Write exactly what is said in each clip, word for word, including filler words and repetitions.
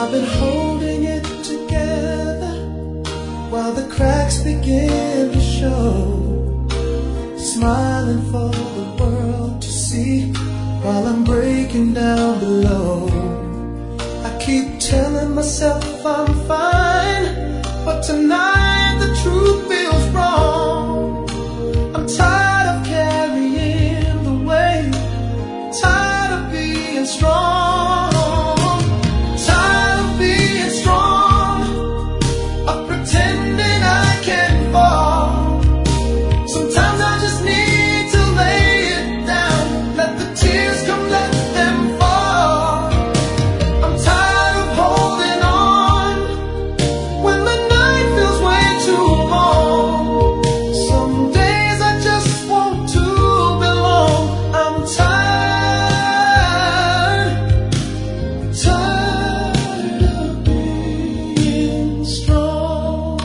I've been holding it together while the cracks begin to show, smiling for the world to see while I'm breaking down below. I keep telling myself I'm fine, but tonight the truth feels wrong. I'm tired of carrying the weight, tired of being strong, tired of being strong, of pretending I can fall. Sometimes I just need to lay it down, let the tears come, let them fall. I'm tired of holding on when the night feels way too long. Some days I just want to belong. I'm tired, tired of being strong.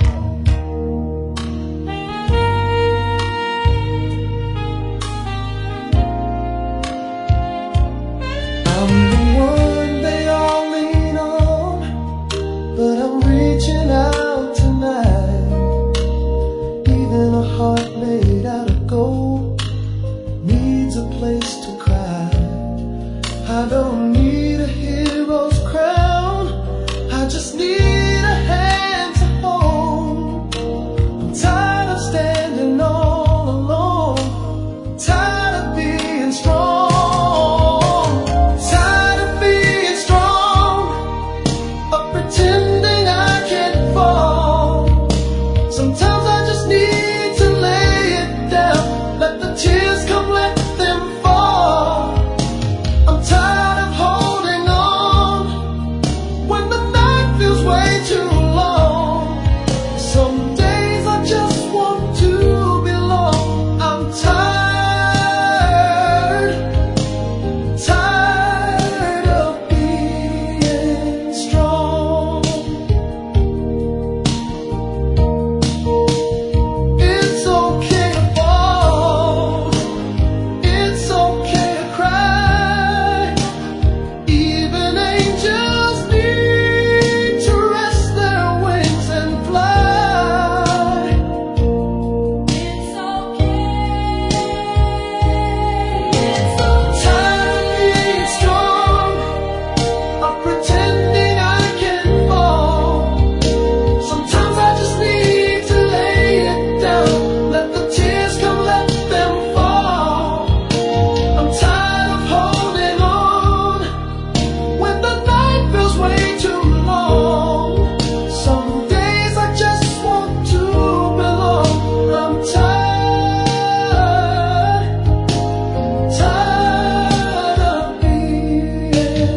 I'm the one they all lean on, but I'm reaching out tonight. Even a heart made out of gold needs a place to cry. I don't need a hero's crown, I just need a hand to hold. I'm tired of standing all alone, tired of being strong, tired of being strong, of pretending I can't fall. Sometimes I just need to lay it down, let the tears come, let them fall. I'm tired of holding on when the night feels way too long. Some days I just want to belong. I'm tired, tired of being strong. It's okay to fall, it's okay to cry. Even angels need to rest their wings and fly. It's okay, it's okay. Tired of being strong, of pretending I can fall. Sometimes I just need to lay it down, let the tears come, let them fall. I'm tired of holding on when the night feels way too long. Some days I just want to belong. I'm tired, tired of being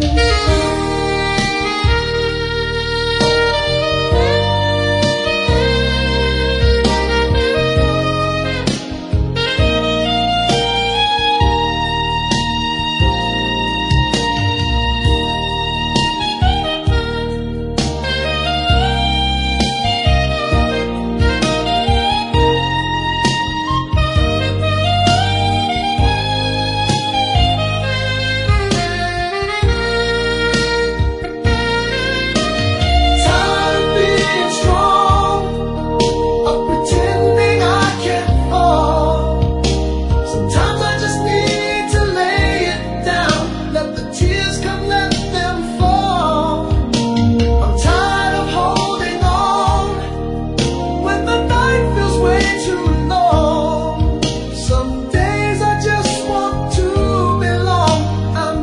tired of being strong, of pretending I can't fall. Sometimes I just need to lay it down, let the tears come, let them fall. I'm tired of holding on when the night feels way too long. Some days I just want to belong. I'm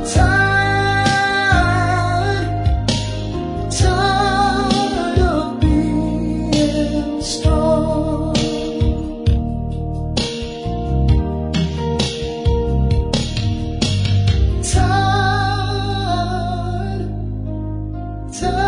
tired, tired of being strong. Tired, tired.